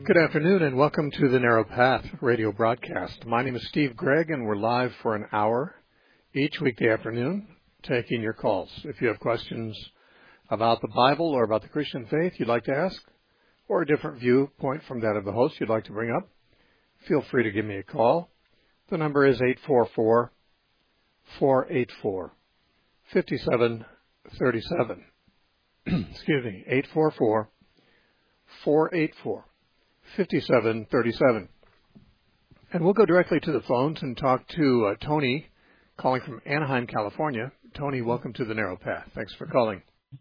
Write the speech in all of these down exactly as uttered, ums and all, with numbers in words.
Good afternoon and welcome to the Narrow Path radio broadcast. My name is Steve Gregg and we're live for an hour each weekday afternoon taking your calls. If you have questions about the Bible or about the Christian faith you'd like to ask, or a different viewpoint from that of the host you'd like to bring up, feel free to give me a call. The number is eight four four, four eight four, five seven three seven. Excuse me, eight four four, four eight four, five seven three seven. And we'll go directly to the phones and talk to uh, Tony, calling from Anaheim, California. Tony, welcome to the Narrow Path. Thanks for calling.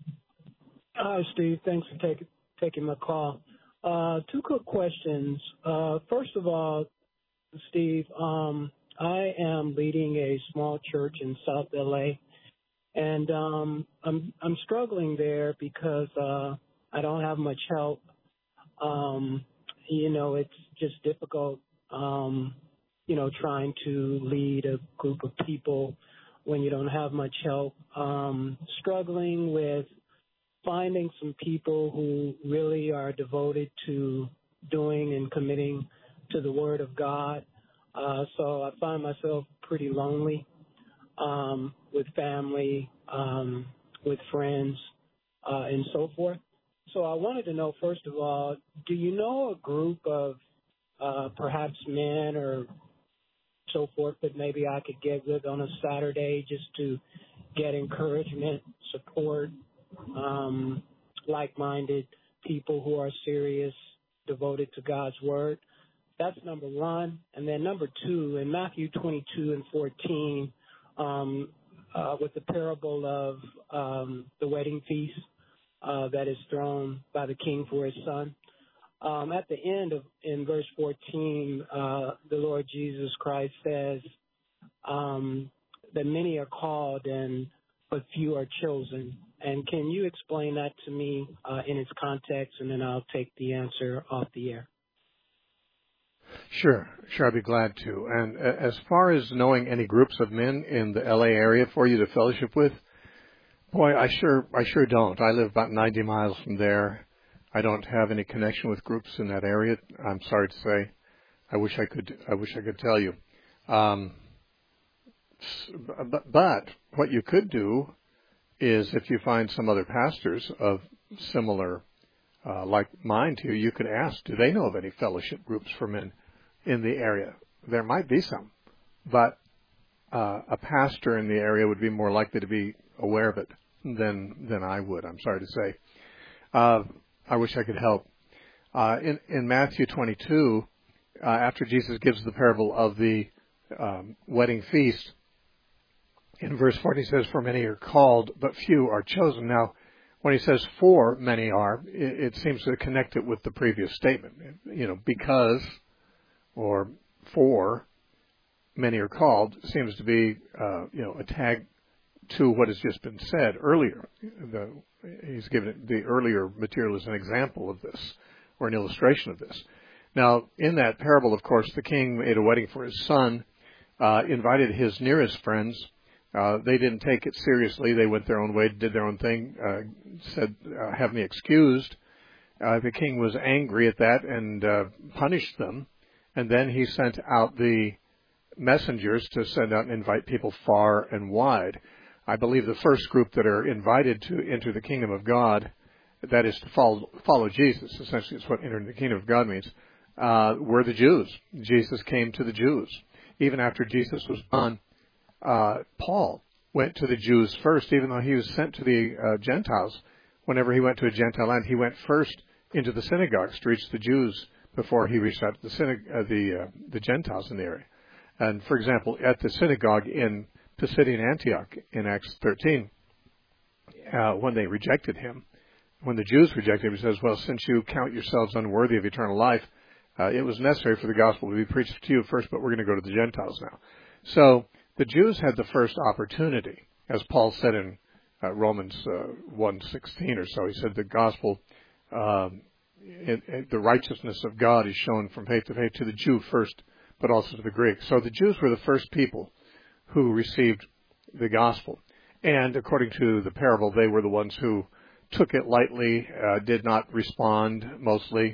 Hi, Steve. Thanks for taking taking my call. Uh, two quick questions. Uh, first of all, Steve, um, I am leading a small church in South L A, and um, I'm I'm struggling there because uh, I don't have much help. Um, you know, it's just difficult, um, you know, trying to lead a group of people when you don't have much help. Um, struggling with finding some people who really are devoted to doing and committing to the Word of God. Uh, so I find myself pretty lonely um, with family, um, with friends, uh, and so forth. So I wanted to know, first of all, do you know a group of uh, perhaps men or so forth that maybe I could get with on a Saturday just to get encouragement, support, um, like-minded people who are serious, devoted to God's Word? That's number one. And then number two, in Matthew twenty-two and fourteen, um, uh, with the parable of um, the wedding feast, Uh, that is thrown by the king for his son. Um, at the end of, in verse fourteen, uh, the Lord Jesus Christ says um, that many are called and but few are chosen. And can you explain that to me uh, in its context, and then I'll take the answer off the air. Sure, sure, I'd be glad to. And uh, as far as knowing any groups of men in the L A area for you to fellowship with, boy, I sure, I sure don't. I live about ninety miles from there. I don't have any connection with groups in that area. I'm sorry to say. I wish I could. I wish I could tell you. Um, but, but what you could do is, if you find some other pastors of similar, uh, like mine to you, you could ask, do they know of any fellowship groups for men in the area? There might be some, but uh, a pastor in the area would be more likely to be aware of it than than I would. I'm sorry to say. Uh, I wish I could help. Uh, in in Matthew twenty-two, uh, after Jesus gives the parable of the um, wedding feast, in verse forty he says, "For many are called, but few are chosen." Now, when he says "for many are," it, it seems to connect it with the previous statement. You know, because or for many are called seems to be uh, you know a tag to what has just been said earlier. The, he's given it, the earlier material as an example of this, or an illustration of this. Now, in that parable, of course, the king made a wedding for his son, uh, invited his nearest friends. Uh, they didn't take it seriously. They went their own way, did their own thing, uh, said, uh, have me excused. Uh, the king was angry at that and uh, punished them. And then he sent out the messengers to send out and invite people far and wide. I believe the first group that are invited to enter the kingdom of God, that is to follow, follow Jesus, essentially is what entering the kingdom of God means, uh, were the Jews. Jesus came to the Jews. Even after Jesus was gone, uh, Paul went to the Jews first, even though he was sent to the uh, Gentiles. Whenever he went to a Gentile land, he went first into the synagogues to reach the Jews before he reached out to the, synag- uh, the, uh, the Gentiles in the area. And, for example, at the synagogue in Pisidian Antioch in Acts thirteen, uh, when they rejected him, when the Jews rejected him, he says, well, since you count yourselves unworthy of eternal life, uh, it was necessary for the gospel to be preached to you first, but we're going to go to the Gentiles now. So the Jews had the first opportunity, as Paul said in uh, Romans uh, one sixteen or so. He said the gospel, um, it, it, the righteousness of God is shown from faith to faith to the Jew first, but also to the Greek. So the Jews were the first people who received the gospel. And according to the parable, they were the ones who took it lightly, uh, did not respond mostly,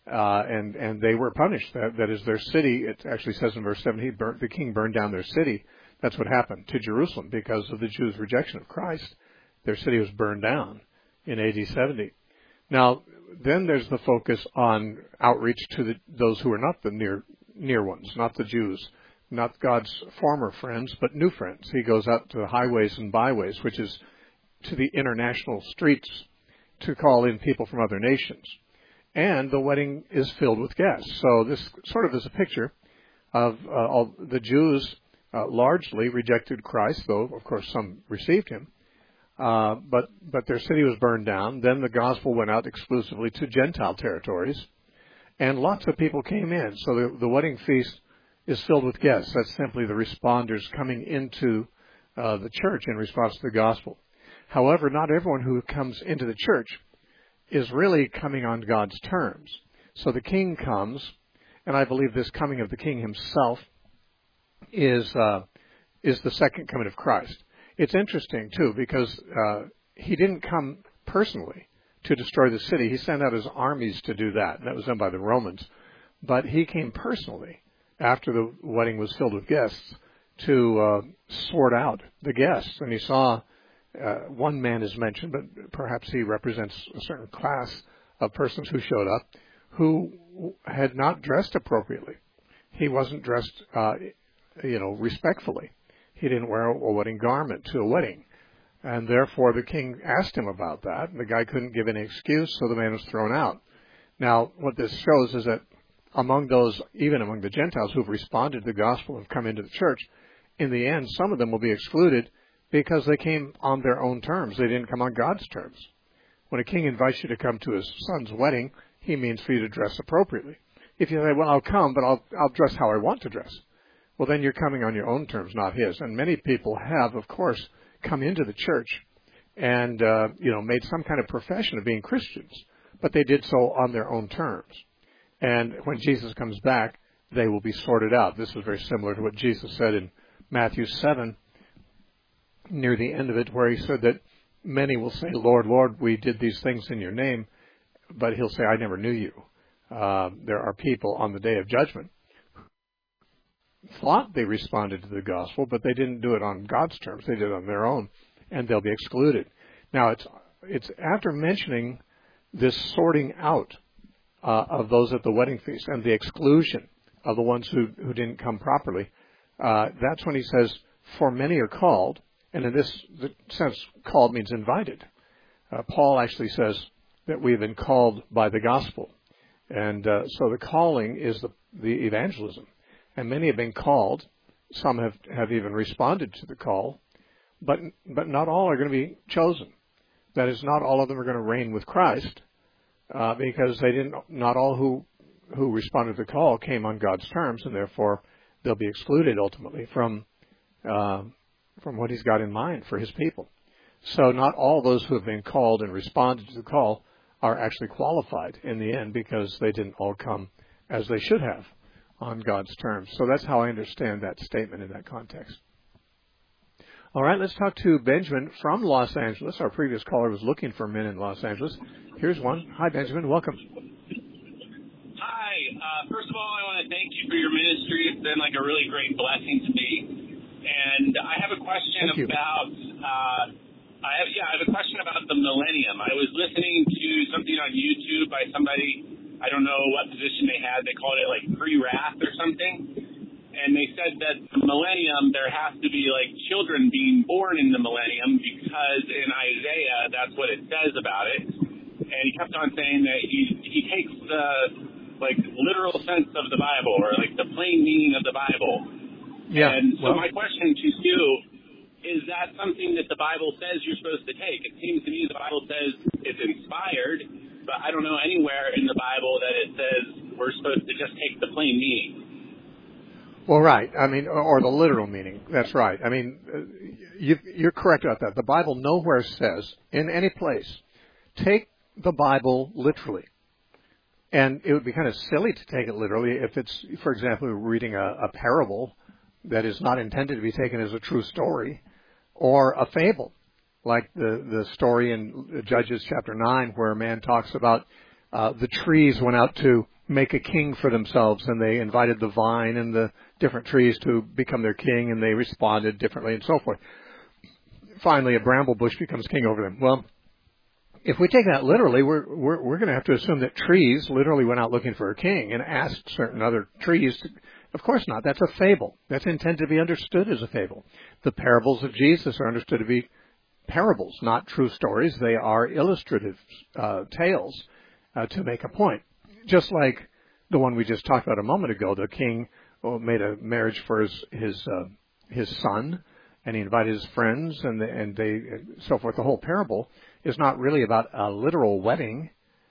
uh, and and they were punished. That that is their city. It actually says in verse seven, he burnt, the king burned down their city. That's what happened to Jerusalem because of the Jews' rejection of Christ. Their city was burned down in A D seventy. Now, then there's the focus on outreach to the, those who are not the near near ones, not the Jews, not God's former friends, but new friends. He goes out to the highways and byways, which is to the international streets, to call in people from other nations. And the wedding is filled with guests. So this sort of is a picture of uh, all the Jews uh, largely rejected Christ, though, of course, some received him. Uh, but but their city was burned down. Then the gospel went out exclusively to Gentile territories, and lots of people came in. So the, the wedding feast is filled with guests. That's simply the responders coming into uh, the church in response to the gospel. However, not everyone who comes into the church is really coming on God's terms. So the king comes, and I believe this coming of the king himself is uh, is the second coming of Christ. It's interesting, too, because uh, he didn't come personally to destroy the city. He sent out his armies to do that, and that was done by the Romans. But he came personally, after the wedding was filled with guests, to uh, sort out the guests. And he saw uh, one man is mentioned, but perhaps he represents a certain class of persons who showed up who had not dressed appropriately. He wasn't dressed, uh, you know, respectfully. He didn't wear a wedding garment to a wedding. And therefore the king asked him about that. And the guy couldn't give any excuse, so the man was thrown out. Now, what this shows is that among those, even among the Gentiles who have responded to the gospel and come into the church, in the end, some of them will be excluded because they came on their own terms. They didn't come on God's terms. When a king invites you to come to his son's wedding, he means for you to dress appropriately. If you say, well, I'll come, but I'll, I'll dress how I want to dress. Well, then you're coming on your own terms, not his. And many people have, of course, come into the church and, uh, you know, made some kind of profession of being Christians, but they did so on their own terms. And when Jesus comes back, they will be sorted out. This is very similar to what Jesus said in Matthew seven, near the end of it, where he said that many will say, Lord, Lord, we did these things in your name, but he'll say, I never knew you. Uh, there are people on the day of judgment thought they responded to the gospel, but they didn't do it on God's terms. They did it on their own, and they'll be excluded. Now, it's it's after mentioning this sorting out uh, of those at the wedding feast and the exclusion of the ones who, who didn't come properly, uh, that's when he says, for many are called, and in this the sense, called means invited. Uh, Paul actually says that we've been called by the gospel. And uh, so the calling is the, the evangelism. And many have been called. Some have, have even responded to the call. But but not all are going to be chosen. That is, not all of them are going to reign with Christ, uh, because they didn't. Not all who who responded to the call came on God's terms, and therefore they'll be excluded ultimately from uh, from what He's got in mind for His people. So not all those who have been called and responded to the call are actually qualified in the end, because they didn't all come as they should have on God's terms. So that's how I understand that statement in that context. All right, let's talk to Benjamin from Los Angeles. Our previous caller was looking for men in Los Angeles. Here's one. Hi, Benjamin. Welcome. Hi. Uh, first of all, I want to thank you for your ministry. It's been like a really great blessing to me. And I have a question Thank you. about, uh, I have, yeah, I have a question about the millennium. I was listening to something on YouTube by somebody, I don't know what position they had. They called it like pre-wrath or something. And they said that the millennium, there has to be like children being born in the millennium, because in Isaiah, that's what it says about it. And he kept on saying that he he takes the like literal sense of the Bible, or like the plain meaning of the Bible. Yeah. And so well, my question to you, is that something that the Bible says you're supposed to take? It seems to me the Bible says it's inspired, but I don't know anywhere in the Bible that it says we're supposed to just take the plain meaning. Well, right. I mean, or the literal meaning. That's right. I mean, you, you're correct about that. The Bible nowhere says, in any place, take the Bible literally. And it would be kind of silly to take it literally if it's, for example, reading a, a parable that is not intended to be taken as a true story, or a fable, like the, the story in Judges chapter nine, where a man talks about uh, the trees went out to make a king for themselves, and they invited the vine and the different trees to become their king, and they responded differently and so forth. Finally, a bramble bush becomes king over them. Well, if we take that literally, we're we're, we're going to have to assume that trees literally went out looking for a king and asked certain other trees to. Of course not. That's a fable. That's intended to be understood as a fable. The parables of Jesus are understood to be parables, not true stories. They are illustrative uh, tales uh, to make a point. Just like the one we just talked about a moment ago, the king well, made a marriage for his his, uh, his son, and he invited his friends, and they, and they and so forth. The whole parable is not really about a literal wedding.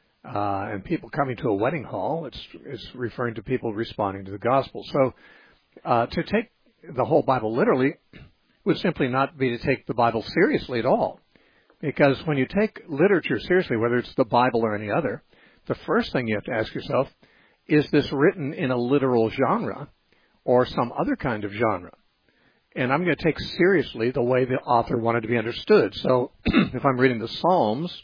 Uh, and people coming to a wedding hall, it's, it's referring to people responding to the gospel. So uh, to take the whole Bible literally would simply not be to take the Bible seriously at all. Because when you take literature seriously, whether it's the Bible or any other, the first thing you have to ask yourself, is this written in a literal genre or some other kind of genre? And I'm going to take seriously the way the author wanted to be understood. So if I'm reading the Psalms,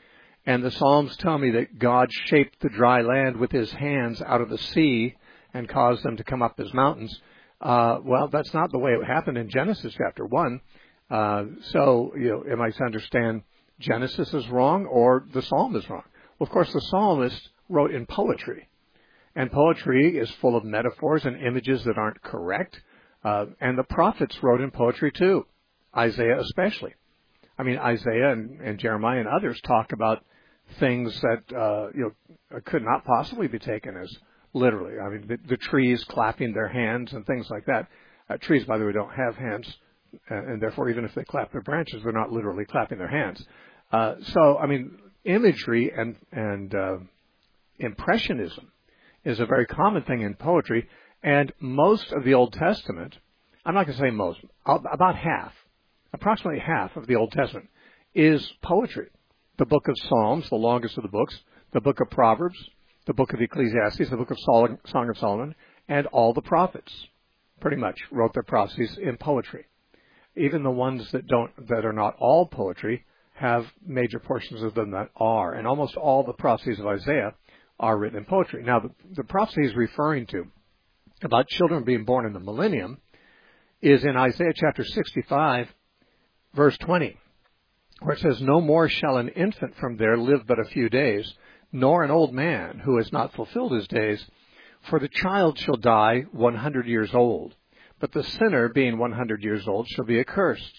and the Psalms tell me that God shaped the dry land with his hands out of the sea and caused them to come up as mountains. Uh, well, that's not the way it happened in Genesis chapter one. Uh, so, you know, am I to understand Genesis is wrong or the Psalm is wrong? Well, of course, the psalmist wrote in poetry. And poetry is full of metaphors and images that aren't correct. Uh, and the prophets wrote in poetry too, Isaiah especially. I mean, Isaiah and, and Jeremiah and others talk about things that uh, you know could not possibly be taken as literally. I mean, the, the trees clapping their hands and things like that. Uh, trees, by the way, don't have hands, and, and therefore, even if they clap their branches, they're not literally clapping their hands. Uh, so, I mean, imagery and and uh, impressionism is a very common thing in poetry, and most of the Old Testament, I'm not going to say most, about half, approximately half of the Old Testament is poetry. The book of Psalms, the longest of the books, the book of Proverbs, the book of Ecclesiastes, the book of Sol- Song of Solomon, and all the prophets pretty much wrote their prophecies in poetry. Even the ones that don't, that are not all poetry have major portions of them that are. And almost all the prophecies of Isaiah are written in poetry. Now, the, the prophecy he's referring to about children being born in the millennium is in Isaiah chapter sixty-five, verse twenty. Where it says, no more shall an infant from there live but a few days, nor an old man who has not fulfilled his days. For the child shall die one hundred years old, but the sinner, being one hundred years old, shall be accursed.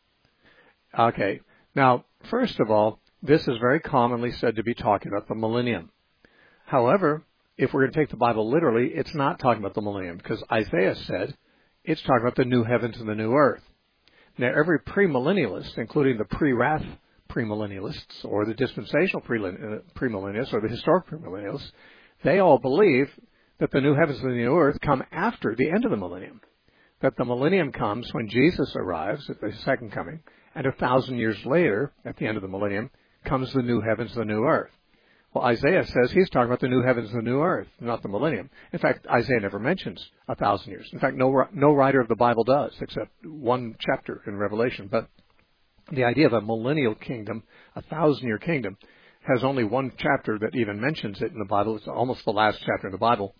Okay, now, first of all, this is very commonly said to be talking about the millennium. However, if we're going to take the Bible literally, it's not talking about the millennium, because Isaiah said it's talking about the new heavens and the new earth. Now, every premillennialist, including the pre-wrath premillennialists or the dispensational premillennialists or the historic premillennialists, they all believe that the new heavens and the new earth come after the end of the millennium. That the millennium comes when Jesus arrives at the second coming, and a thousand years later, at the end of the millennium, comes the new heavens and the new earth. Well, Isaiah says he's talking about the new heavens and the new earth, not the millennium. In fact, Isaiah never mentions a thousand years. In fact, no no writer of the Bible does, except one chapter in Revelation. But the idea of a millennial kingdom, a thousand-year kingdom, has only one chapter that even mentions it in the Bible. It's almost the last chapter in the Bible.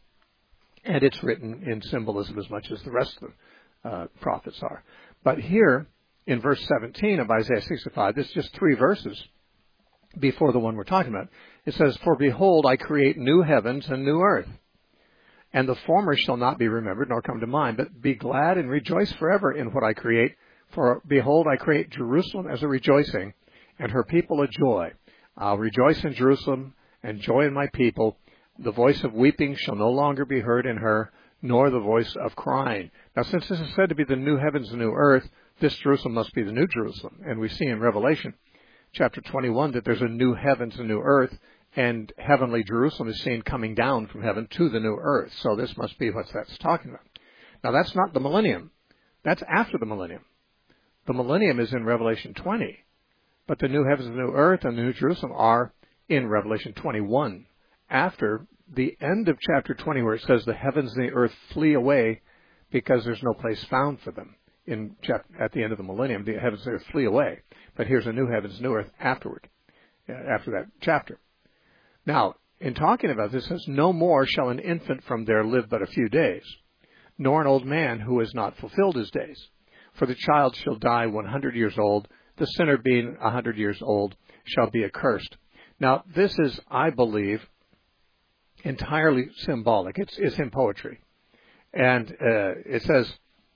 And it's written in symbolism as much as the rest of the uh, prophets are. But here, in verse seventeen of Isaiah sixty-five, this is just three verses before the one we're talking about. It says, for behold, I create new heavens and new earth, and the former shall not be remembered nor come to mind, but be glad and rejoice forever in what I create. For behold, I create Jerusalem as a rejoicing, and her people a joy. I'll rejoice in Jerusalem and joy in my people. The voice of weeping shall no longer be heard in her, nor the voice of crying. Now, since this is said to be the new heavens and new earth, this Jerusalem must be the new Jerusalem. And we see in Revelation chapter twenty-one that there's a new heavens and new earth, and heavenly Jerusalem is seen coming down from heaven to the new earth. So this must be what that's talking about. Now, that's not the millennium. That's after the millennium. The millennium is in Revelation twenty. But the new heavens and new earth and the new Jerusalem are in Revelation twenty-one, after the end of chapter twenty, where it says the heavens and the earth flee away because there's no place found for them. In chap- at the end of the millennium, the heavens and the earth flee away. But here's a new heavens and new earth afterward, after that chapter. Now, in talking about this, says, no more shall an infant from there live but a few days, nor an old man who has not fulfilled his days. For the child shall die one hundred years old, the sinner being a hundred years old shall be accursed. Now, this is, I believe, entirely symbolic. It's, it's in poetry. And uh, it says,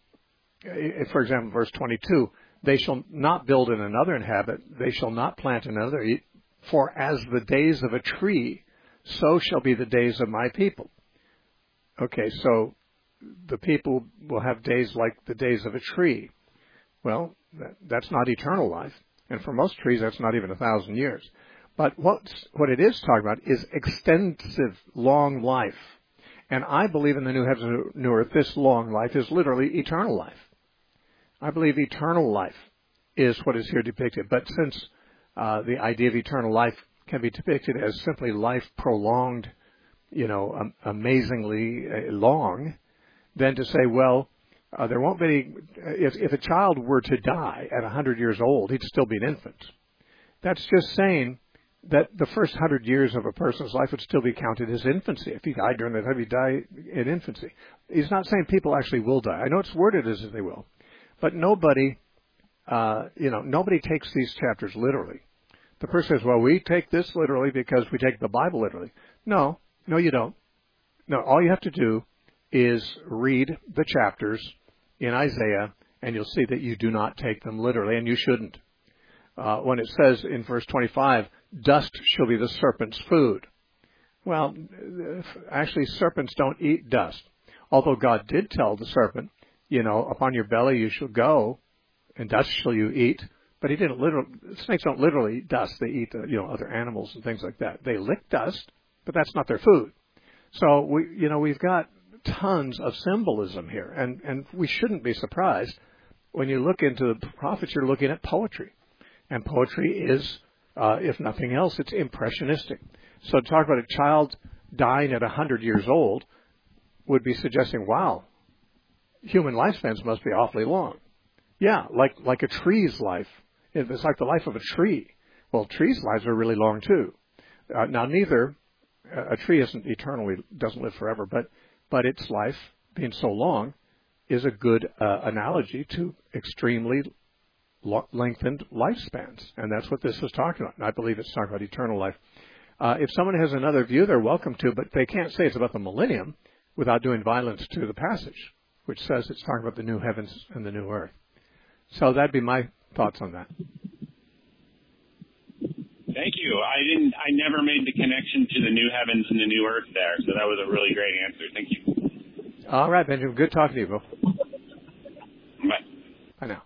for example, verse twenty-two, they shall not build and another inhabit, they shall not plant and another eat, for as the days of a tree, so shall be the days of my people. Okay, so the people will have days like the days of a tree. Well, that, that's not eternal life. And for most trees, that's not even a thousand years. But what's, what it is talking about is extensive, long life. And I believe in the new heavens and new earth, this long life is literally eternal life. I believe eternal life is what is here depicted. But since uh, the idea of eternal life can be depicted as simply life prolonged, you know, um, amazingly long, then to say, well, uh, there won't be any, if, if a child were to die at one hundred years old, he'd still be an infant. That's just saying that the first hundred years of a person's life would still be counted as infancy. If he died during that time, he'd die in infancy. He's not saying people actually will die. I know it's worded as if they will. But nobody, uh, you know, nobody takes these chapters literally. The person says, well, we take this literally because we take the Bible literally. No, no, you don't. No, all you have to do is read the chapters in Isaiah, and you'll see that you do not take them literally, and you shouldn't. Uh, when it says in verse twenty-five, dust shall be the serpent's food. Well, actually, serpents don't eat dust. Although God did tell the serpent, you know, upon your belly you shall go, and dust shall you eat. But he didn't literally, snakes don't literally eat dust. They eat, uh, you know, other animals and things like that. They lick dust, but that's not their food. So, we, you know, we've got tons of symbolism here. And, and we shouldn't be surprised when you look into the prophets, you're looking at poetry. And poetry is, uh, if nothing else, it's impressionistic. So to talk about a child dying at one hundred years old would be suggesting, wow, human lifespans must be awfully long. Yeah, like like a tree's life. It's like the life of a tree. Well, trees' lives are really long too. Uh, now, neither a tree isn't eternally doesn't live forever, but but its life being so long is a good uh, analogy to extremely lo- lengthened lifespans, and that's what this is talking about. And I believe it's talking about eternal life. Uh, if someone has another view, they're welcome to, but they can't say it's about the millennium without doing violence to the passage, which says it's talking about the new heavens and the new earth. So that'd be my thoughts on that. Thank you. I didn't. I never made the connection to the new heavens and the new earth there, so that was a really great answer. Thank you. All right, Benjamin. Good talking to you, Bill. Bye. Bye now.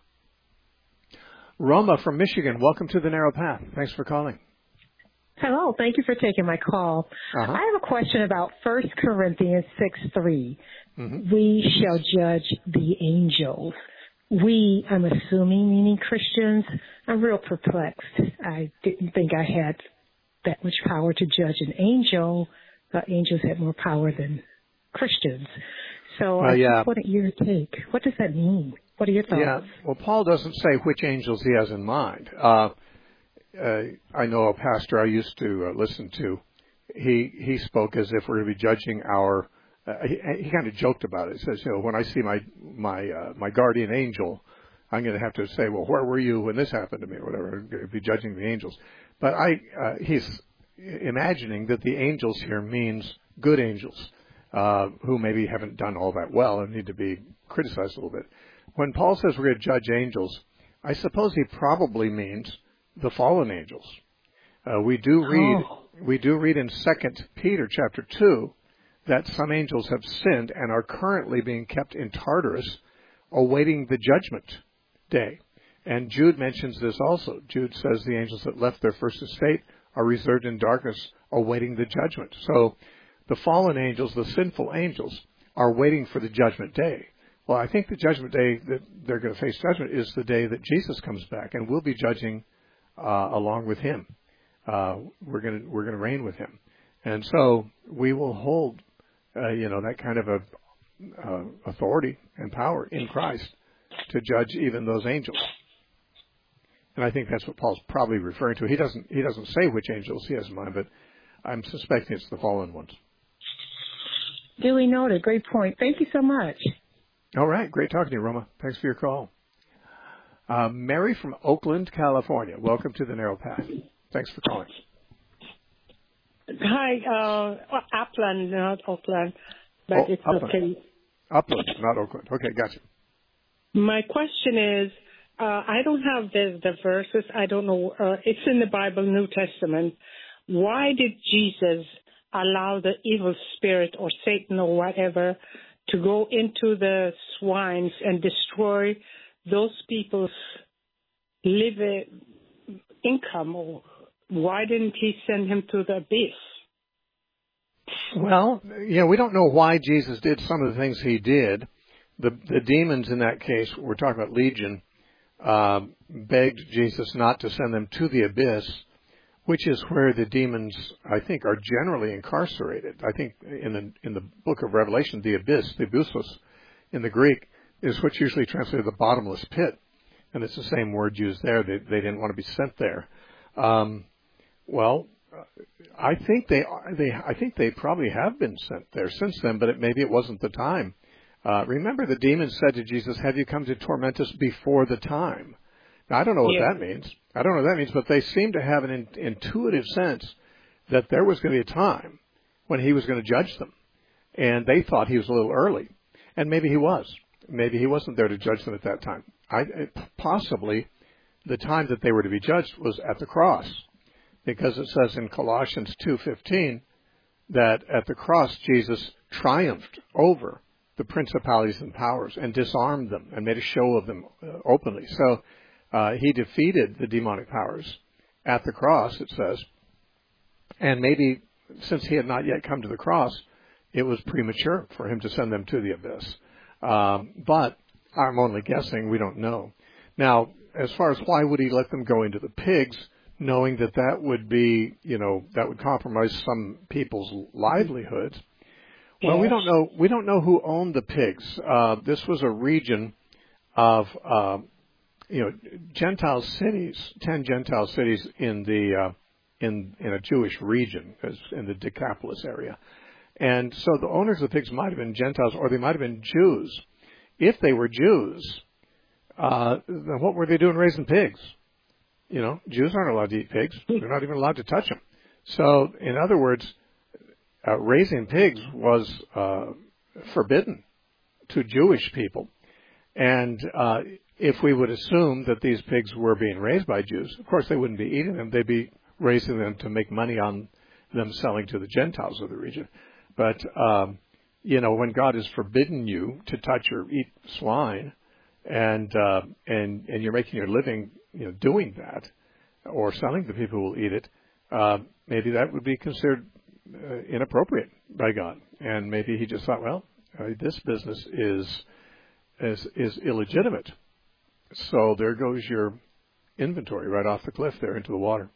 Roma from Michigan, welcome to the Narrow Path. Thanks for calling. Hello. Thank you for taking my call. Uh-huh. I have a question about First Corinthians six three. Mm-hmm. We shall judge the angels. We, I'm assuming, meaning Christians. I'm real perplexed. I didn't think I had that much power to judge an angel. Uh, angels had more power than Christians. So uh, I yeah. just wanted your take. What does that mean? What are your thoughts? Yeah. Well, Paul doesn't say which angels he has in mind. Uh, uh, I know a pastor I used to uh, listen to. He he spoke as if we're going to be judging our. Uh, he, he kind of joked about it. He says, you know, when I see my my uh, my guardian angel, I'm going to have to say, well, where were you when this happened to me, or whatever. I'm going to be judging the angels. But I uh, he's imagining that the angels here means good angels, uh, who maybe haven't done all that well and need to be criticized a little bit. When Paul says we're going to judge angels, I suppose he probably means the fallen angels. Uh, we do read oh. we do read in Second Peter chapter two that some angels have sinned and are currently being kept in Tartarus, awaiting the judgment day. And Jude mentions this also. Jude says the angels that left their first estate are reserved in darkness, awaiting the judgment. So the fallen angels, the sinful angels, are waiting for the judgment day. Well, I think the judgment day that they're going to face judgment is the day that Jesus comes back, and we'll be judging uh, along with him. Uh, we're going to we're going to reign with him, and so we will hold, uh, you know, that kind of a uh, authority and power in Christ to judge even those angels. And I think that's what Paul's probably referring to. He doesn't he doesn't say which angels he has in mind, but I'm suspecting it's the fallen ones. Duly noted. Great point. Thank you so much. All right. Great talking to you, Roma. Thanks for your call. Uh, Mary from Oakland, California. Welcome to the Narrow Path. Thanks for calling. Hi, uh, Upland, not Oakland, but oh, it's Upland. okay. Upland, not Oakland. Okay, gotcha. My question is, uh, I don't have the, the verses. I don't know. Uh, it's in the Bible, New Testament. Why did Jesus allow the evil spirit or Satan or whatever to go into the swines and destroy those people's live income? Or why didn't he send him to the abyss? Well, yeah, we don't know why Jesus did some of the things he did. The the demons in that case, we're talking about Legion, uh, begged Jesus not to send them to the abyss, which is where the demons, I think, are generally incarcerated. I think in the in the book of Revelation, the abyss, the abyssos, in the Greek, is what's usually translated the bottomless pit, and it's the same word used there. They they didn't want to be sent there. Um, well, I think they they I think they probably have been sent there since then, but it, maybe it wasn't the time. Uh, remember, the demons said to Jesus, "Have you come to torment us before the time?" Now, I don't know what yeah. that means. I don't know what that means, but they seem to have an in, intuitive sense that there was going to be a time when he was going to judge them, and they thought he was a little early, and maybe he was. Maybe he wasn't there to judge them at that time. I, possibly, the time that they were to be judged was at the cross, because it says in Colossians two fifteen that at the cross Jesus triumphed over the principalities and powers and disarmed them and made a show of them uh, openly. So uh, he defeated the demonic powers at the cross, it says. And maybe since he had not yet come to the cross, it was premature for him to send them to the abyss. Um, but I'm only guessing. We don't know. Now, as far as why would he let them go into the pigs, knowing that that would be, you know, that would compromise some people's livelihoods. Well, yes. we don't know. We don't know who owned the pigs. Uh, this was a region of, uh, you know, Gentile cities, ten Gentile cities in the uh, in in a Jewish region, in the Decapolis area, and so the owners of the pigs might have been Gentiles, or they might have been Jews. If they were Jews, uh, then what were they doing raising pigs? You know, Jews aren't allowed to eat pigs. They're not even allowed to touch them. So, in other words, uh, raising pigs was uh, forbidden to Jewish people. And uh, if we would assume that these pigs were being raised by Jews, of course they wouldn't be eating them. They'd be raising them to make money on them selling to the Gentiles of the region. But, um, you know, when God has forbidden you to touch or eat swine, and uh, and and you're making your living, you know, doing that, or selling to people who will eat it, uh, maybe that would be considered uh, inappropriate by God. And maybe he just thought, well, uh, this business is, is is illegitimate. So there goes your inventory right off the cliff there into the water.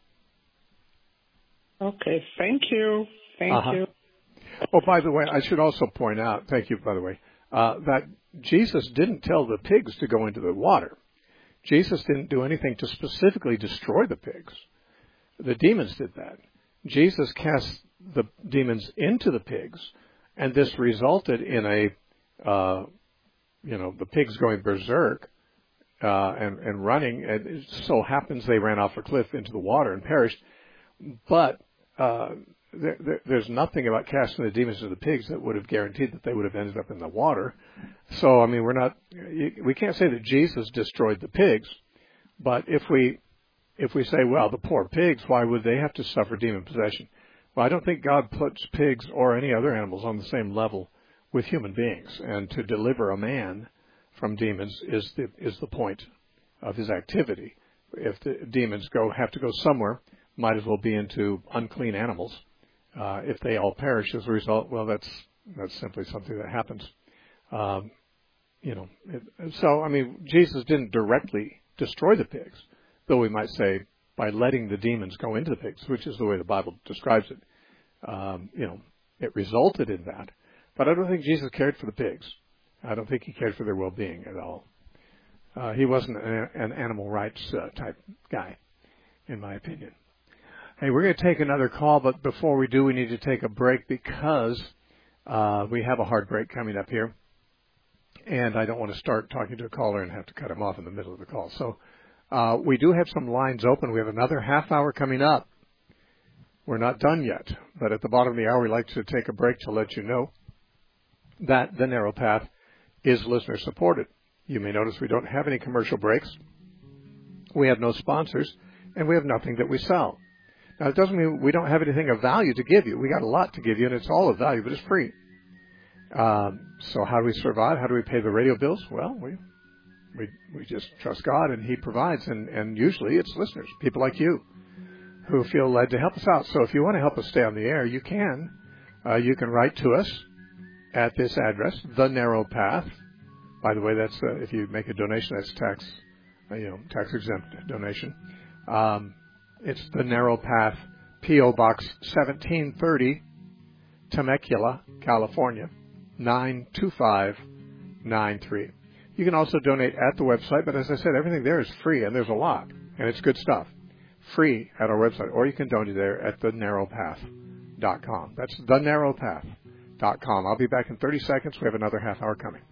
Okay, thank you. Thank uh-huh. you. Oh, by the way, I should also point out, thank you, by the way, uh, that Jesus didn't tell the pigs to go into the water. Jesus didn't do anything to specifically destroy the pigs. The demons did that. Jesus cast the demons into the pigs, and this resulted in a, uh, you know, the pigs going berserk uh, and, and running. And it so happens they ran off a cliff into the water and perished. But uh, there, there, there's nothing about casting the demons into the pigs that would have guaranteed that they would have ended up in the water. So, I mean, we're not, we can't say that Jesus destroyed the pigs, but if we, if we say, well, the poor pigs, why would they have to suffer demon possession? Well, I don't think God puts pigs or any other animals on the same level with human beings, and to deliver a man from demons is the, is the point of his activity. If the demons go, have to go somewhere, might as well be into unclean animals. Uh, if they all perish as a result, well, that's that's simply something that happens. Um, you know, it, so I mean, Jesus didn't directly destroy the pigs, though we might say by letting the demons go into the pigs, which is the way the Bible describes it. Um, you know, it resulted in that. But I don't think Jesus cared for the pigs. I don't think he cared for their well-being at all. Uh, he wasn't an, an animal rights uh, type guy, in my opinion. Hey, we're going to take another call, but before we do, we need to take a break because uh, we have a hard break coming up here. And I don't want to start talking to a caller and have to cut him off in the middle of the call. So uh, we do have some lines open. We have another half hour coming up. We're not done yet, but at the bottom of the hour, we like to take a break to let you know that The Narrow Path is listener supported. You may notice we don't have any commercial breaks. We have no sponsors, and we have nothing that we sell. Now, it doesn't mean we don't have anything of value to give you. We got a lot to give you, and it's all of value, but it's free. Um, so how do we survive? How do we pay the radio bills? Well, we we we just trust God, and He provides, and, and usually it's listeners, people like you, who feel led to help us out. So if you want to help us stay on the air, you can. Uh, you can write to us at this address, The Narrow Path. By the way, that's uh, if you make a donation, that's tax, uh, you know, tax exempt donation. Um, it's The Narrow Path, P O Box seventeen thirty, Temecula, California, nine two five nine three. You can also donate at the website, but as I said, everything there is free, and there's a lot, and it's good stuff. Free at our website, or you can donate there at the narrow path dot com. That's the narrow path dot com. I'll be back in thirty seconds. We have another half hour coming.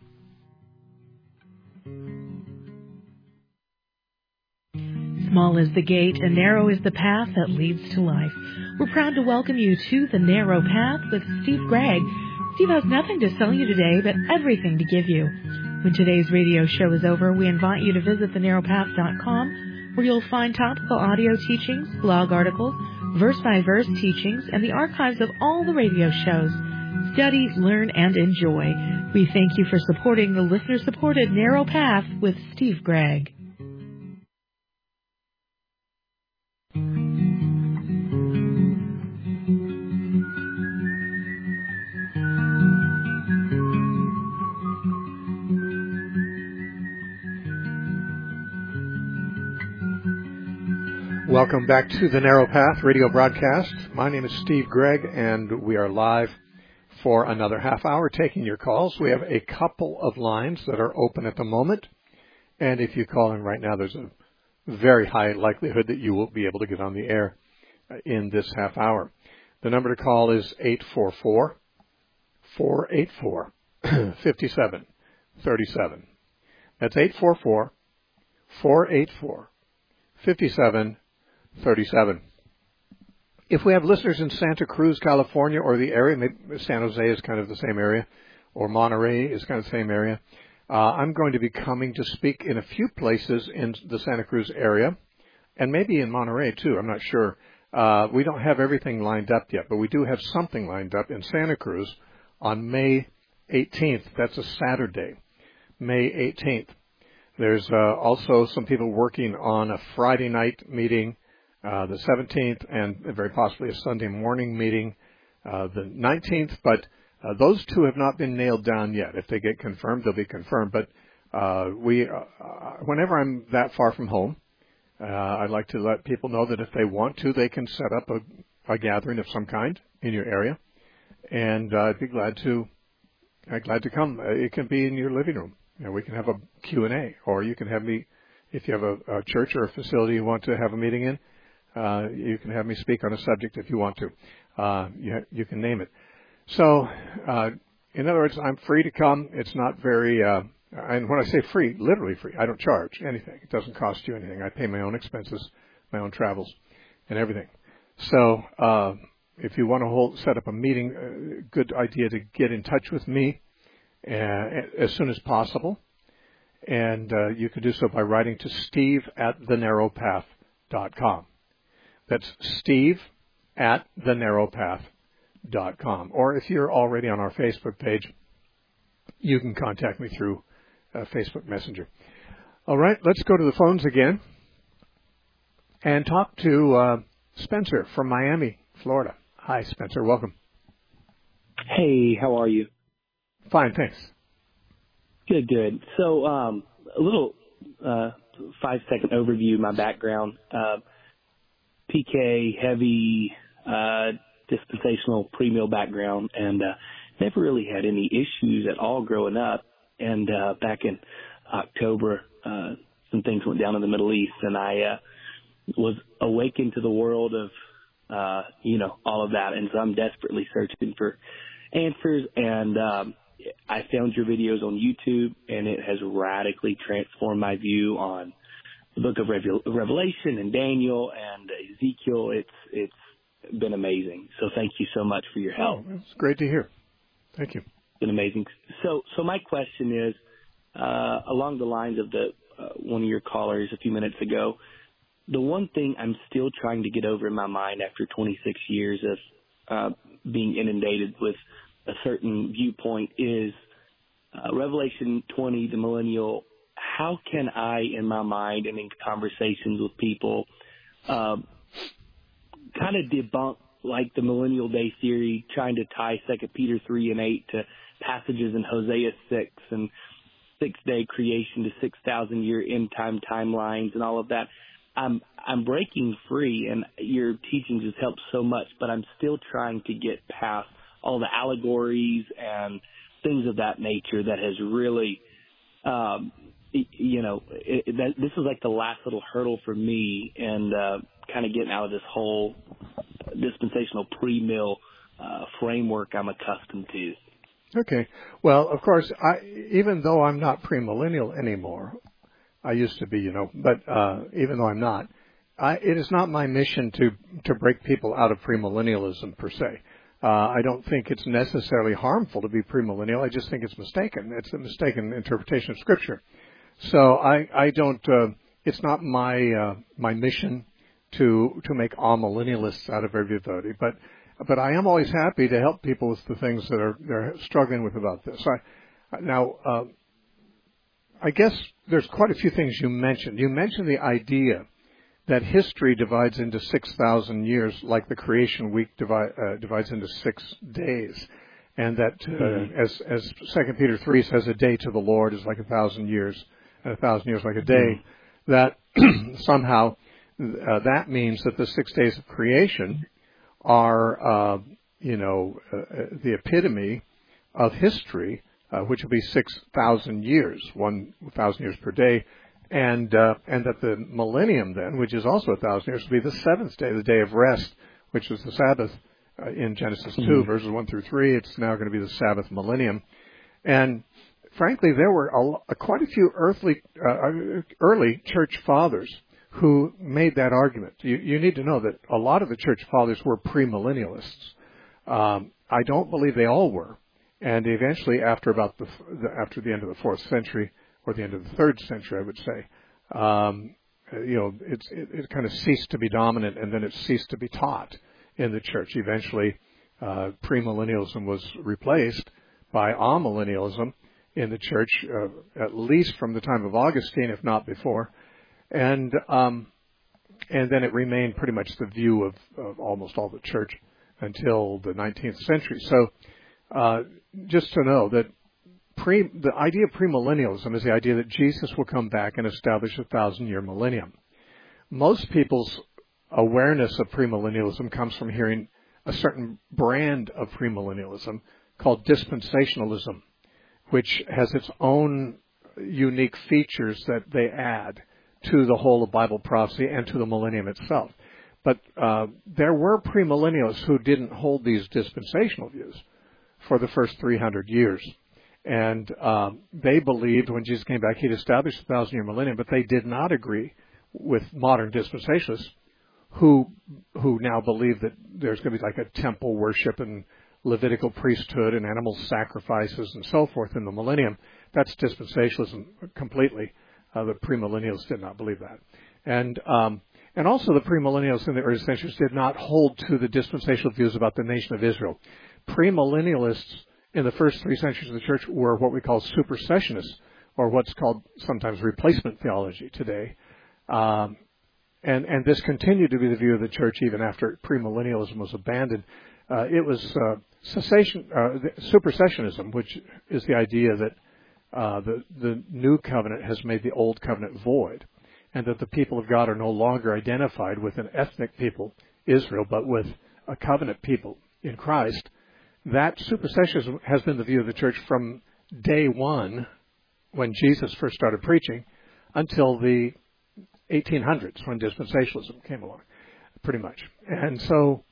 Small is the gate and narrow is the path that leads to life. We're proud to welcome you to The Narrow Path with Steve Gregg. Steve has nothing to sell you today, but everything to give you. When today's radio show is over, we invite you to visit the narrow path dot com, where you'll find topical audio teachings, blog articles, verse-by-verse teachings, and the archives of all the radio shows. Study, learn, and enjoy. We thank you for supporting the listener-supported Narrow Path with Steve Gregg. Welcome back to the Narrow Path radio broadcast. My name is Steve Gregg, and we are live for another half hour taking your calls. We have a couple of lines that are open at the moment, and if you call in right now, there's a very high likelihood that you will be able to get on the air in this half hour. The number to call is eight four four, four eight four, five seven three seven. That's eight four four, four eight four, five seven thirty-seven. If we have listeners in Santa Cruz, California, or the area, maybe San Jose is kind of the same area, or Monterey is kind of the same area, uh, I'm going to be coming to speak in a few places in the Santa Cruz area, and maybe in Monterey too. I'm not sure. Uh, we don't have everything lined up yet, but we do have something lined up in Santa Cruz on May eighteenth. That's a Saturday, May eighteenth. There's uh, also some people working on a Friday night meeting, Uh, the seventeenth, and very possibly a Sunday morning meeting, uh, the nineteenth, but uh, those two have not been nailed down yet. If they get confirmed, they'll be confirmed. But uh, we, uh, whenever I'm that far from home, uh, I'd like to let people know that if they want to, they can set up a, a gathering of some kind in your area, and uh, I'd be glad to, uh, glad to come. Uh, it can be in your living room. You know, we can have a Q and A, or you can have me, if you have a, a church or a facility you want to have a meeting in. Uh, you can have me speak on a subject if you want to. Uh, you, you can name it. So, uh, in other words, I'm free to come. It's not very, uh, and when I say free, literally free. I don't charge anything. It doesn't cost you anything. I pay my own expenses, my own travels, and everything. So, uh, if you want to hold, set up a meeting, uh, good idea to get in touch with me uh, as soon as possible. And uh, you can do so by writing to Steve at the narrow path dot com. That's Steve at the narrow path dot com. Or if you're already on our Facebook page, you can contact me through uh, Facebook Messenger. All right, let's go to the phones again and talk to uh, Spencer from Miami, Florida. Hi, Spencer. Welcome. Hey, how are you? Fine, thanks. Good, good. So um, a little uh, five-second overview of my background. Uh, P K, heavy, uh, dispensational pre-mill background, and uh, never really had any issues at all growing up. And uh, back in October, uh, some things went down in the Middle East, and I uh, was awakened to the world of uh, you know, all of that. And so I'm desperately searching for answers. And um, I found your videos on YouTube, and it has radically transformed my view on the book of Revel- Revelation and Daniel and Ezekiel. It's it's been amazing. So thank you so much for your help. Oh, it's great to hear. Thank you. It's been amazing. So so my question is, uh, along the lines of the uh, one of your callers a few minutes ago, the one thing I'm still trying to get over in my mind after twenty-six years of uh, being inundated with a certain viewpoint is uh, Revelation twenty, the millennial. How can I, in my mind and in conversations with people, uh, kind of debunk like the millennial day theory, trying to tie Second Peter three and eight to passages in Hosea six and six-day creation to six thousand year end time timelines and all of that? I'm I'm breaking free, and your teachings has helped so much, but I'm still trying to get past all the allegories and things of that nature that has really, um, you know, it, it, that, this is like the last little hurdle for me, and uh, kind of getting out of this whole dispensational pre-mill uh, framework I'm accustomed to. Okay. Well, of course, I, even though I'm not premillennial anymore, I used to be, you know, but uh, even though I'm not, I, it is not my mission to, to break people out of premillennialism per se. Uh, I don't think it's necessarily harmful to be premillennial. I just think it's mistaken. It's a mistaken interpretation of Scripture. So I, I don't. Uh, it's not my uh, my mission to to make all millennialists out of everybody. But but I am always happy to help people with the things that are they're struggling with about this. I, now. Uh, I guess there's quite a few things you mentioned. You mentioned the idea that history divides into six thousand years, like the creation week divide, uh, divides into six days, and that uh, mm-hmm. as as Second Peter three says, a day to the Lord is like a thousand years, and a thousand years like a day. Mm-hmm. That somehow uh, that means that the six days of creation are, uh, you know, uh, the epitome of history. Uh, which will be six thousand years, one thousand years per day, and uh, and that the millennium then, which is also a thousand years, will be the seventh day, the day of rest, which is the Sabbath uh, in Genesis two, mm-hmm. verses one through three. It's now going to be the Sabbath millennium, and frankly, there were a, a, quite a few earthly, uh, early church fathers who made that argument. You, you need to know that a lot of the church fathers were premillennialists. Um, I don't believe they all were. And eventually, after about the, the after the end of the fourth century or the end of the third century, I would say, um, you know, it's, it, it kind of ceased to be dominant, and then it ceased to be taught in the church. Eventually, uh, premillennialism was replaced by amillennialism in the church, uh, at least from the time of Augustine, if not before, and um, and then it remained pretty much the view of, of almost all the church until the nineteenth century. So. Uh, just to know that pre, the idea of premillennialism is the idea that Jesus will come back and establish a thousand-year millennium. Most people's awareness of premillennialism comes from hearing a certain brand of premillennialism called dispensationalism, which has its own unique features that they add to the whole of Bible prophecy and to the millennium itself. But uh, there were premillennialists who didn't hold these dispensational views for the first three hundred years. And um, they believed when Jesus came back, he'd established the thousand-year millennium, but they did not agree with modern dispensationalists who who now believe that there's going to be like a temple worship and Levitical priesthood and animal sacrifices and so forth in the millennium. That's dispensationalism completely. Uh, the premillennialists did not believe that. And um, and also the premillennialists in the early centuries did not hold to the dispensational views about the nation of Israel. Premillennialists in the first three centuries of the church were what we call supersessionists, or what's called sometimes replacement theology today. Um, and, and this continued to be the view of the church even after premillennialism was abandoned. Uh, it was uh, cessation, uh, supersessionism, which is the idea that uh, the, the new covenant has made the old covenant void, and that the people of God are no longer identified with an ethnic people, Israel, but with a covenant people in Christ. That supersessionism has been the view of the church from day one, when Jesus first started preaching, until the eighteen hundreds, when dispensationalism came along, pretty much. And so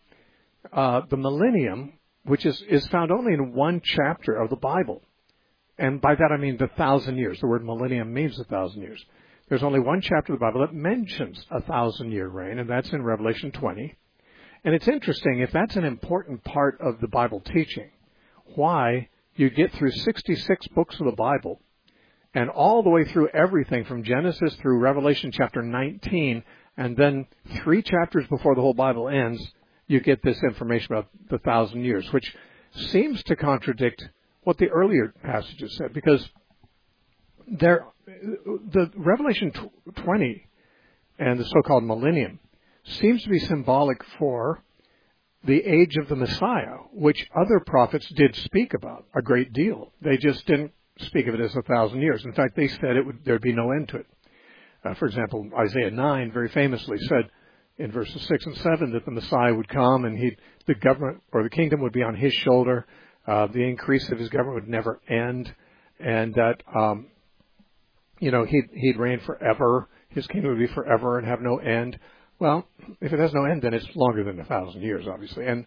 uh, the millennium, which is, is found only in one chapter of the Bible. And by that I mean the thousand years. The word millennium means a thousand years. There's only one chapter of the Bible that mentions a thousand-year reign, and that's in Revelation twenty. And it's interesting, if that's an important part of the Bible teaching, why you get through sixty-six books of the Bible, and all the way through everything from Genesis through Revelation chapter nineteen, and then three chapters before the whole Bible ends, you get this information about the thousand years, which seems to contradict what the earlier passages said, because there, the Revelation twenty and the so-called millennium seems to be symbolic for the age of the Messiah, which other prophets did speak about a great deal. They just didn't speak of it as a thousand years. In fact, they said it would, there'd be no end to it. Uh, for example, Isaiah nine very famously said in verses six and seven that the Messiah would come and he, the government or the kingdom would be on his shoulder. Uh, the increase of his government would never end, and that um, you know he'd, he'd reign forever. His kingdom would be forever and have no end. Well, if it has no end, then it's longer than a thousand years, obviously. And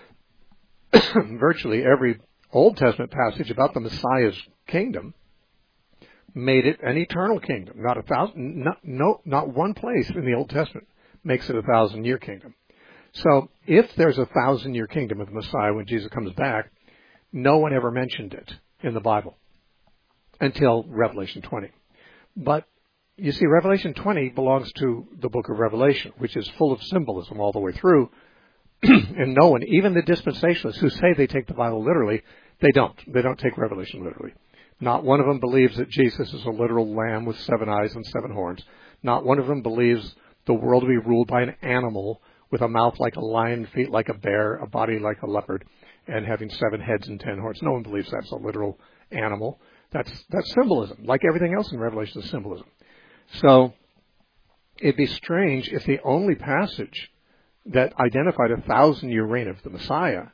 virtually every Old Testament passage about the Messiah's kingdom made it an eternal kingdom. Not a thousand, not, no, not one place in the Old Testament makes it a thousand-year kingdom. So if there's a thousand-year kingdom of the Messiah when Jesus comes back, no one ever mentioned it in the Bible until Revelation twenty. But you see, Revelation twenty belongs to the book of Revelation, which is full of symbolism all the way through. And no one, even the dispensationalists who say they take the Bible literally, they don't. They don't take Revelation literally. Not one of them believes that Jesus is a literal lamb with seven eyes and seven horns. Not one of them believes the world will be ruled by an animal with a mouth like a lion, feet like a bear, a body like a leopard, and having seven heads and ten horns. No one believes that's a literal animal. That's that's symbolism. Like everything else in Revelation is symbolism. So it'd be strange if the only passage that identified a thousand-year reign of the Messiah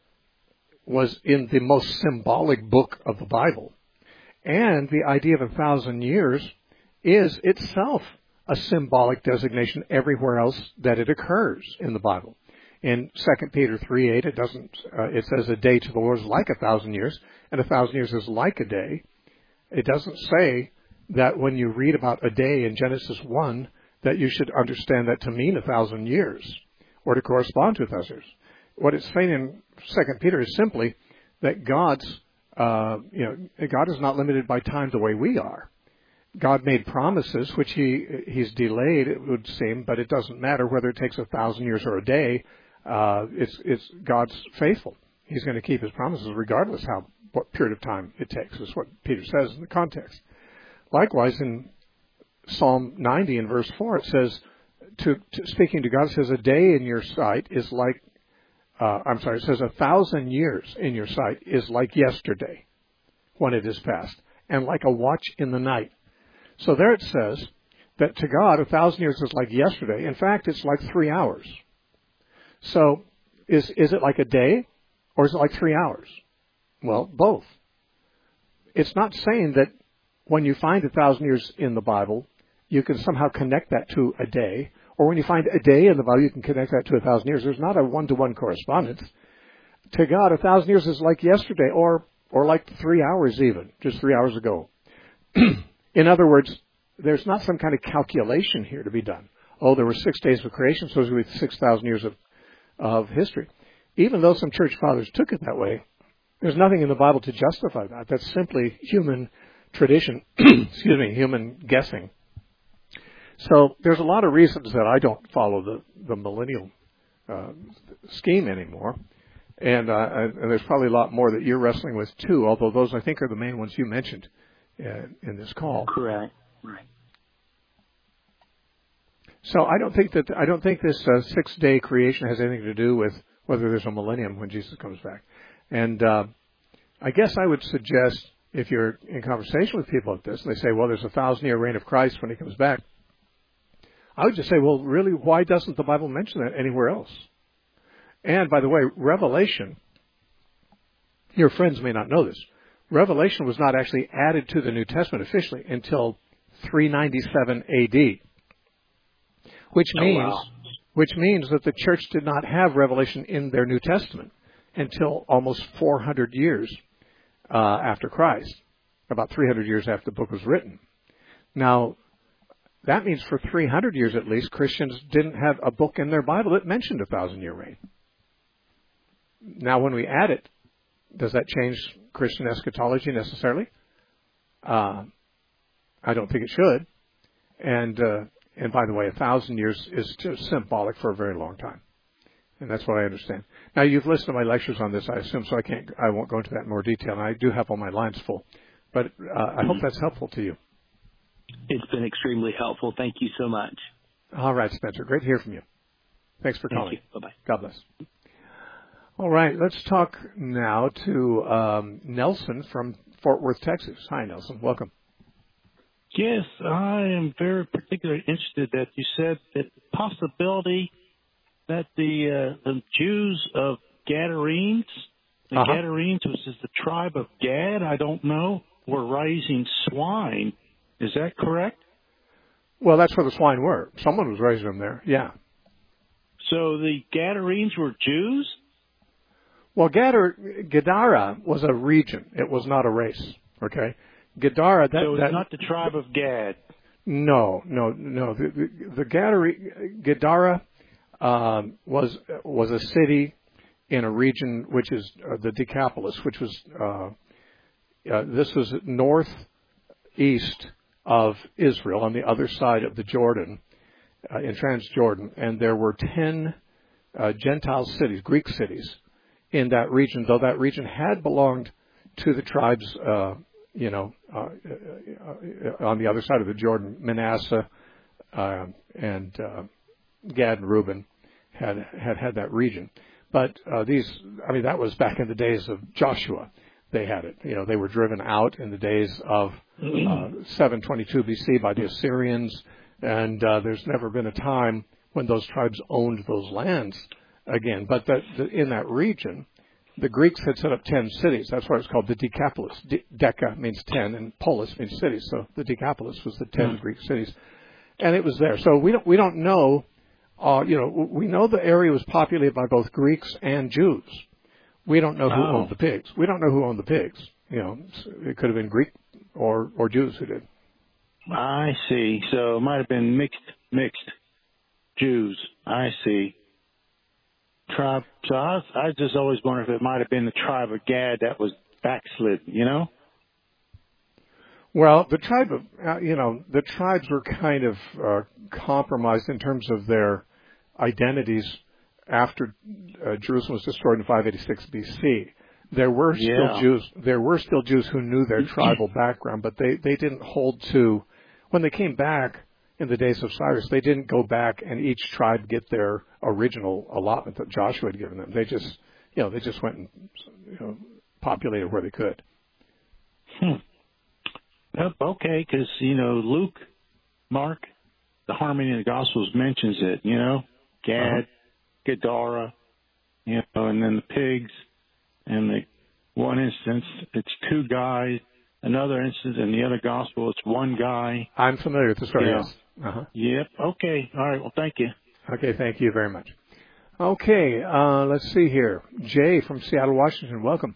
was in the most symbolic book of the Bible. And the idea of a thousand years is itself a symbolic designation everywhere else that it occurs in the Bible. In Second Peter three eight, it doesn't. Uh, it says a day to the Lord is like a thousand years, and a thousand years is like a day. It doesn't say that when you read about a day in Genesis one that you should understand that to mean a thousand years or to correspond to a thousand years. What it's saying in Second Peter is simply that God's, uh, you know, God is not limited by time the way we are. God made promises, which he he's delayed, it would seem, but it doesn't matter whether it takes a thousand years or a day. Uh, it's it's God's faithful. He's going to keep his promises regardless how what period of time it takes. Is what Peter says in the context. Likewise, in Psalm ninety in verse four, it says, to, to speaking to God, it says, a day in your sight is like, uh, I'm sorry, it says a thousand years in your sight is like yesterday when it is past, and like a watch in the night. So there it says that to God, a thousand years is like yesterday. In fact, it's like three hours. So is is it like a day or is it like three hours? Well, both. It's not saying that when you find a thousand years in the Bible, you can somehow connect that to a day. Or when you find a day in the Bible, you can connect that to a thousand years. There's not a one-to-one correspondence. To God, a thousand years is like yesterday or or like three hours even, just three hours ago. In other words, there's not some kind of calculation here to be done. Oh, there were six days of creation, so there's going to be six thousand years of, of history. Even though some church fathers took it that way, there's nothing in the Bible to justify that. That's simply human tradition, excuse me, human guessing. So there's a lot of reasons that I don't follow the, the millennial uh, scheme anymore. And, uh, and there's probably a lot more that you're wrestling with too, although those I think are the main ones you mentioned uh, in this call. Correct. Right. So I don't think that I don't think this uh, six-day creation has anything to do with whether there's a millennium when Jesus comes back. And uh, I guess I would suggest, if you're in conversation with people like this, and they say, well, there's a thousand-year reign of Christ when he comes back, I would just say, well, really, why doesn't the Bible mention that anywhere else? And, by the way, Revelation, your friends may not know this, Revelation was not actually added to the New Testament officially until three ninety-seven A D, which means, oh, wow. which means that the church did not have Revelation in their New Testament until almost four hundred years uh, after Christ, about three hundred years after the book was written. Now, that means for three hundred years at least, Christians didn't have a book in their Bible that mentioned a thousand-year reign. Now, when we add it, does that change Christian eschatology necessarily? Uh, I don't think it should. And uh, and by the way, a thousand years is just symbolic for a very long time, and that's what I understand. Now, you've listened to my lectures on this, I assume, so I can't, I won't go into that in more detail. And I do have all my lines full, but uh, I hope that's helpful to you. It's been extremely helpful. Thank you so much. All right, Spencer. Great to hear from you. Thanks for calling. Thank you. Bye-bye. God bless. All right, let's talk now to um, Nelson from Fort Worth, Texas. Hi, Nelson. Welcome. Yes, I am very particularly interested that you said that the possibility that the, uh, the Jews of Gadarenes, the uh-huh. Gadarenes, which is the tribe of Gad, I don't know, were raising swine. Is that correct? Well, that's where the swine were. Someone was raising them there, yeah. So the Gadarenes were Jews? Well, Gadar, Gadara was a region. It was not a race, okay? Gadara, that... So it's that, not the tribe of Gad? No, no, no. The, the, the Gadara, Gadara um, was was a city in a region which is uh, the Decapolis, which was... Uh, uh, this was northeast of Israel, on the other side of the Jordan, uh, in Transjordan, and there were ten uh, Gentile cities, Greek cities, in that region, though that region had belonged to the tribes, uh, you know, uh, uh, on the other side of the Jordan. Manasseh uh, and uh, Gad and Reuben had had had that region. But uh, these, I mean, that was back in the days of Joshua. They had it. You know, they were driven out in the days of uh, seven twenty-two B C by the Assyrians, and uh, there's never been a time when those tribes owned those lands again. But that, the, in that region, the Greeks had set up ten cities. That's why it's called the Decapolis. De- Deca means ten, and polis means cities. So the Decapolis was the ten mm. Greek cities, and it was there. So we don't we don't know. Uh, you know, we know the area was populated by both Greeks and Jews. We don't know who oh. owned the pigs. We don't know who owned the pigs. You know, it could have been Greek or, or Jews who did. I see. So it might have been mixed, mixed Jews. I see. Tribe. So I, was, I just always wondered if it might have been the tribe of Gad that was backslid. You know. Well, the tribe of uh, you know the tribes were kind of uh, compromised in terms of their identities. After uh, Jerusalem was destroyed in five eighty-six B C, there were still yeah. Jews. There were still Jews who knew their tribal background, but they, they didn't hold to. When they came back in the days of Cyrus, they didn't go back and each tribe get their original allotment that Joshua had given them. They just, you know, they just went and you know, populated where they could. Hmm. Yep, okay, because you know Luke, Mark, the Harmony of the Gospels mentions it. You know, Gad. Uh-huh. Gadara, you know, and then the pigs, and the one instance it's two guys. Another instance in the other gospel it's one guy. I'm familiar with the story. Yeah. Yes. Uh-huh. Yep. Okay. All right. Well, thank you. Okay. Thank you very much. Okay. Uh, let's see here. Jay from Seattle, Washington. Welcome.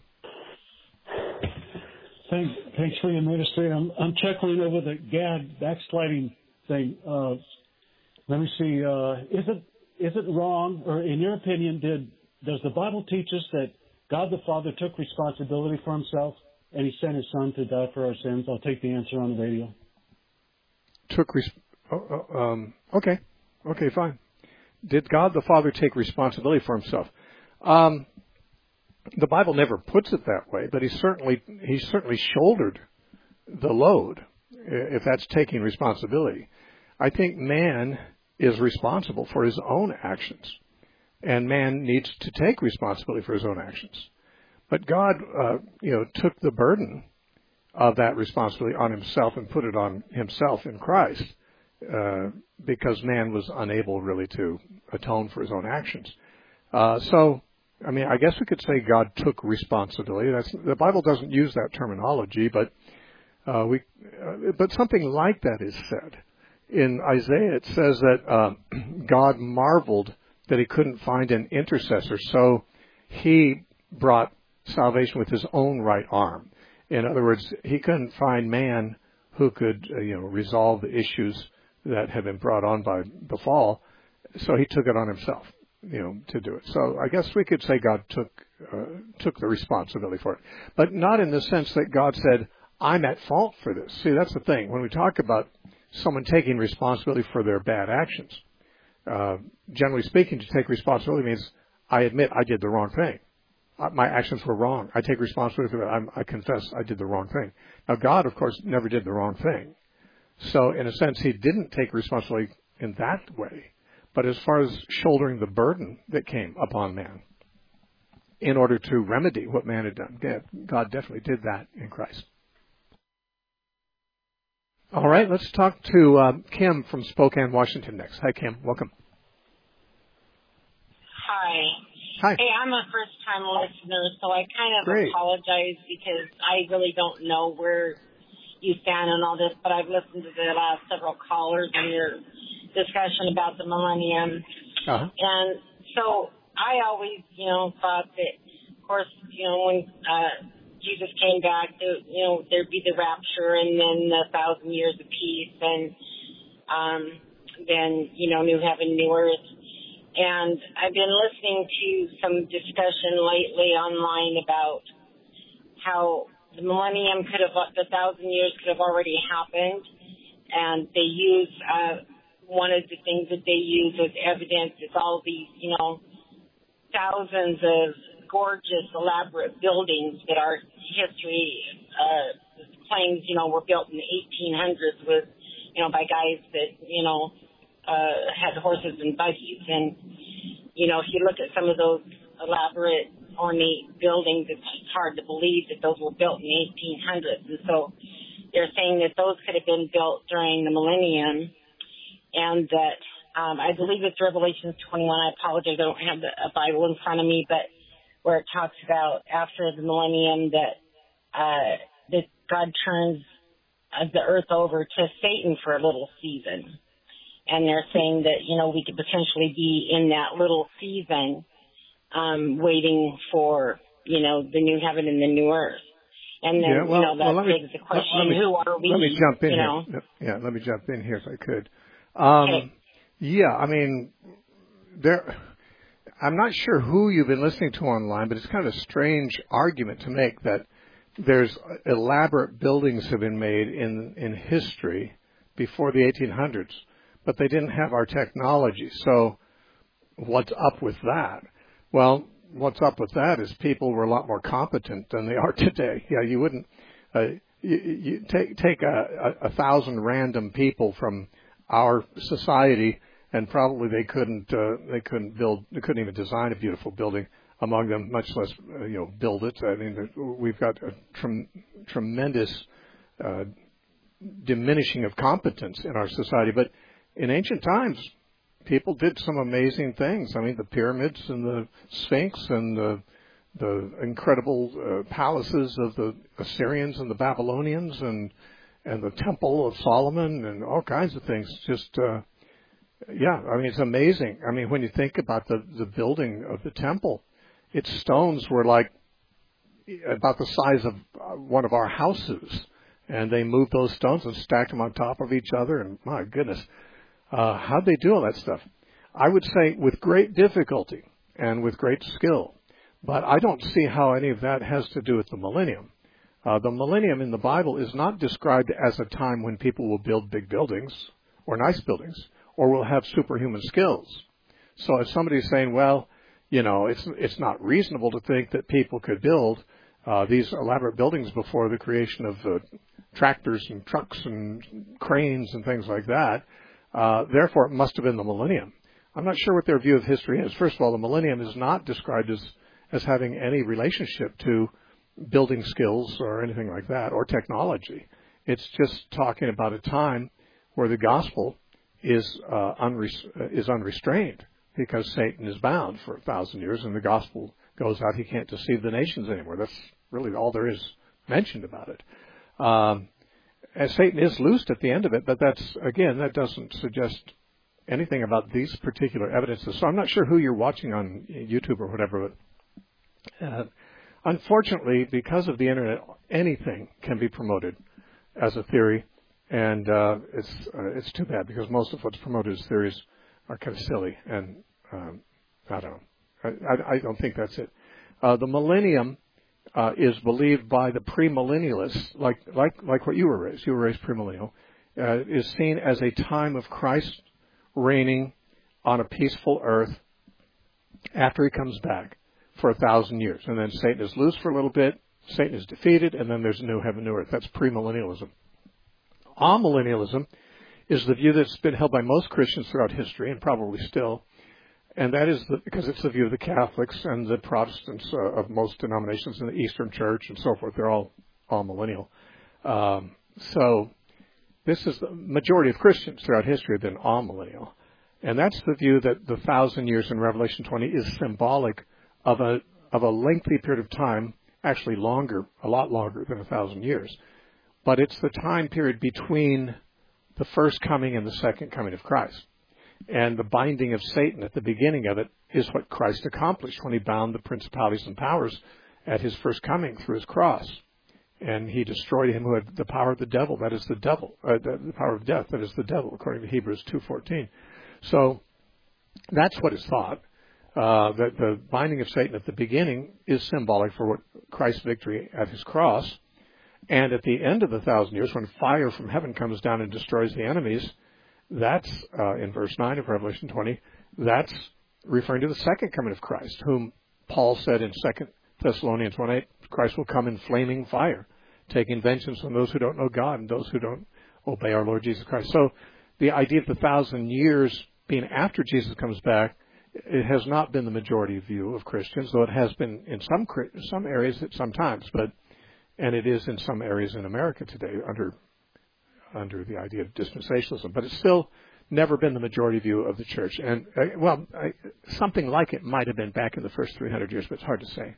Thanks. Thanks for your ministry. I'm I'm chuckling over the Gad backsliding thing. Uh, let me see. Uh, is it Is it wrong, or in your opinion, did does the Bible teach us that God the Father took responsibility for himself and he sent his Son to die for our sins? I'll take the answer on the radio. Took res- oh, oh, um, okay, okay, fine. Did God the Father take responsibility for himself? Um, the Bible never puts it that way, but he certainly he certainly shouldered the load, if that's taking responsibility. I think man is responsible for his own actions, and man needs to take responsibility for his own actions. But God, uh, you know, took the burden of that responsibility on himself and put it on himself in Christ, uh, because man was unable really to atone for his own actions. Uh, so, I mean, I guess we could say God took responsibility. That's, the Bible doesn't use that terminology, but uh, we, uh, but something like that is said. in Isaiah it says that uh, God marveled that he couldn't find an intercessor, so he brought salvation with his own right arm. In other words, he couldn't find man who could, uh, you know, resolve the issues that had been brought on by the fall, so he took it on himself, you know, to do it. So I guess we could say God took uh, took the responsibility for it, but not in the sense that God said, I'm at fault for this. See, that's the thing. When we talk about someone taking responsibility for their bad actions, uh, generally speaking, to take responsibility means I admit I did the wrong thing. My actions were wrong. I take responsibility for that. I'm, I confess I did the wrong thing. Now, God, of course, never did the wrong thing. So, in a sense, he didn't take responsibility in that way. But as far as shouldering the burden that came upon man in order to remedy what man had done, God definitely did that in Christ. All right, let's talk to uh, Kim from Spokane, Washington next. Hi, Kim. Welcome. Hi. Hi. Hey, I'm a first-time listener, so I kind of Great. apologize because I really don't know where you stand on all this, but I've listened to the last several callers and your discussion about the millennium. Uh-huh. And so I always, you know, thought that, of course, you know, when uh, Jesus came back, there, you know, there'd be the rapture and then the thousand years of peace and um, then, you know, new heaven, new earth. And I've been listening to some discussion lately online about how the millennium could have, the thousand years could have already happened. And they use, uh, one of the things that they use as evidence is all these, you know, thousands of gorgeous, elaborate buildings that our history uh, claims, you know, were built in the eighteen hundreds with, you know, by guys that, you know, uh, had horses and buggies. And, you know, if you look at some of those elaborate, ornate buildings, it's hard to believe that those were built in the eighteen hundreds. And so they're saying that those could have been built during the millennium, and that um, I believe it's Revelation twenty-one. I apologize, I don't have the, a Bible in front of me, but where it talks about after the millennium that uh, that God turns uh, the earth over to Satan for a little season. And they're saying that, you know, we could potentially be in that little season um, waiting for, you know, the new heaven and the new earth. And then, yeah, well, you know, that well, begs me, the question, let me, who are we? Let me jump in you here. know? Yeah, let me jump in here if I could. Um, okay. Yeah, I mean, there. I'm not sure who you've been listening to online, but it's kind of a strange argument to make that there's elaborate buildings have been made in, in history before the eighteen hundreds, but they didn't have our technology. So what's up with that? Well, what's up with that is people were a lot more competent than they are today. Yeah, you wouldn't uh, you, you take take a, a, a thousand random people from our society, and probably they couldn't uh, they couldn't build they couldn't even design a beautiful building among them, much less uh, you know build it. I mean, we've got a trem- tremendous uh, diminishing of competence in our society. But in ancient times, people did some amazing things. I mean, the pyramids and the Sphinx and the the incredible uh, palaces of the Assyrians and the Babylonians and and the Temple of Solomon and all kinds of things. Just uh, yeah, I mean, it's amazing. I mean, when you think about the the building of the temple, its stones were like about the size of one of our houses, and they moved those stones and stacked them on top of each other. And my goodness. Uh, how'd they do all that stuff? I would say with great difficulty and with great skill. But I don't see how any of that has to do with the millennium. Uh, the millennium in the Bible is not described as a time when people will build big buildings or nice buildings or will have superhuman skills. So if somebody's saying, well, you know, it's it's not reasonable to think that people could build uh, these elaborate buildings before the creation of uh, tractors and trucks and cranes and things like that, Uh, therefore, it must have been the millennium. I'm not sure what their view of history is. First of all, the millennium is not described as, as having any relationship to building skills or anything like that, or technology. It's just talking about a time where the gospel is uh, unre- is unrestrained because Satan is bound for a thousand years, and the gospel goes out. He can't deceive the nations anymore. That's really all there is mentioned about it. Um, as Satan is loosed at the end of it, but that's, again, that doesn't suggest anything about these particular evidences. So I'm not sure who you're watching on YouTube or whatever, but uh, unfortunately, because of the Internet, anything can be promoted as a theory, and uh, it's uh, it's too bad because most of what's promoted as theories are kind of silly, and um, I don't know. I, I, I don't think that's it. Uh, the millennium uh, is believed by the premillennialists, like like like what you were raised. You were raised premillennial. Uh, is seen as a time of Christ reigning on a peaceful earth after he comes back for a thousand years. And then Satan is loose for a little bit, Satan is defeated, and then there's a new heaven, new earth. That's premillennialism. Amillennialism is the view that's been held by most Christians throughout history, and probably still, and that is the, because it's the view of the Catholics and the Protestants uh, of most denominations in the Eastern Church and so forth. They're all amillennial. Um, so this is the majority of Christians throughout history have been amillennial. And that's the view that the thousand years in Revelation twenty is symbolic of a of a lengthy period of time, actually longer, a lot longer than a thousand years. But it's the time period between the first coming and the second coming of Christ. And the binding of Satan at the beginning of it is what Christ accomplished when he bound the principalities and powers at his first coming through his cross. And he destroyed him who had the power of the devil, that is the devil, uh, the, the power of death, that is the devil, according to Hebrews two fourteen. So that's what is thought, uh, that the binding of Satan at the beginning is symbolic for what Christ's victory at his cross. And at the end of the thousand years, when fire from heaven comes down and destroys the enemies, that's, uh, in verse nine of Revelation twenty, that's referring to the second coming of Christ, whom Paul said in Second Thessalonians one eight, Christ will come in flaming fire, taking vengeance on those who don't know God and those who don't obey our Lord Jesus Christ. So the idea of the thousand years being after Jesus comes back, it has not been the majority view of Christians, though it has been in some some areas at some times, but and it is in some areas in America today under under the idea of dispensationalism. But it's still never been the majority view of the church. And, uh, well, I, something like it might have been back in the first three hundred years, but it's hard to say.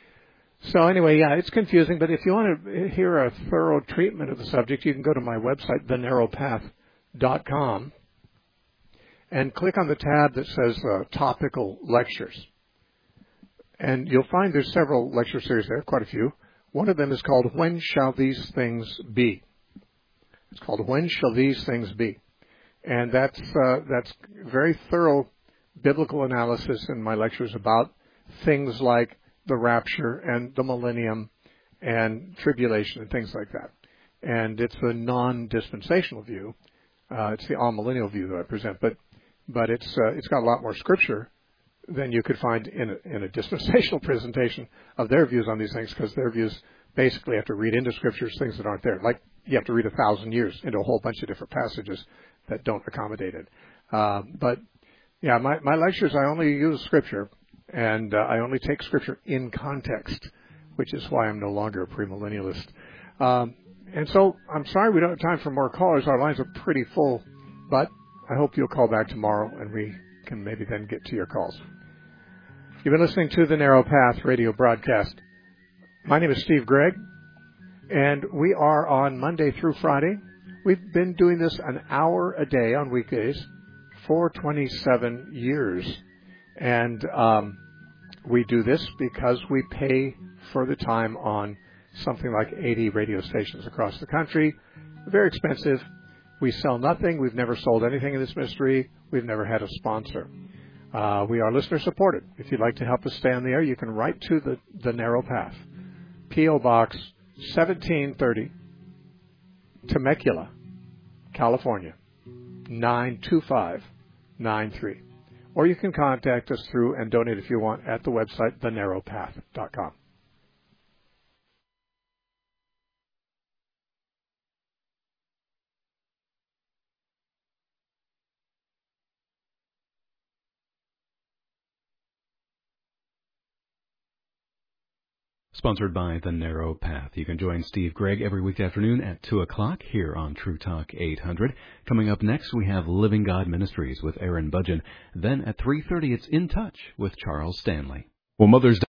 So anyway, yeah, it's confusing, but if you want to hear a thorough treatment of the subject, you can go to my website, the narrow path dot com, and click on the tab that says uh, Topical Lectures. And you'll find there's several lecture series there, quite a few. One of them is called When Shall These Things Be? It's called When Shall These Things Be? And that's uh, that's very thorough biblical analysis in my lectures about things like the rapture and the millennium and tribulation and things like that. And it's a non-dispensational view. Uh, it's the all-millennial view that I present, but but it's uh, it's got a lot more scripture than you could find in a, in a dispensational presentation of their views on these things, because their views basically have to read into scriptures things that aren't there. Like you have to read a thousand years into a whole bunch of different passages that don't accommodate it. Uh, but yeah, my, my lectures, I only use scripture, and uh, I only take scripture in context, which is why I'm no longer a premillennialist. Um, and so I'm sorry we don't have time for more callers. Our lines are pretty full, but I hope you'll call back tomorrow and we can maybe then get to your calls. You've been listening to the Narrow Path radio broadcast. My name is Steve Gregg, and we are on Monday through Friday. We've been doing this an hour a day on weekdays for twenty-seven years. And um, we do this because we pay for the time on something like eighty radio stations across the country. Very expensive. We sell nothing. We've never sold anything in this ministry. We've never had a sponsor. Uh, we are listener supported. If you'd like to help us stay on the air, you can write to the, the Narrow Path. P O Box seventeen thirty, Temecula, California, nine two five nine three. Or you can contact us through and donate if you want at the website, the narrow path dot com. Sponsored by The Narrow Path. You can join Steve Gregg every weekday afternoon at two o'clock here on True Talk eight hundred. Coming up next, we have Living God Ministries with Aaron Budgen. Then at three thirty, it's In Touch with Charles Stanley. Well, Mother's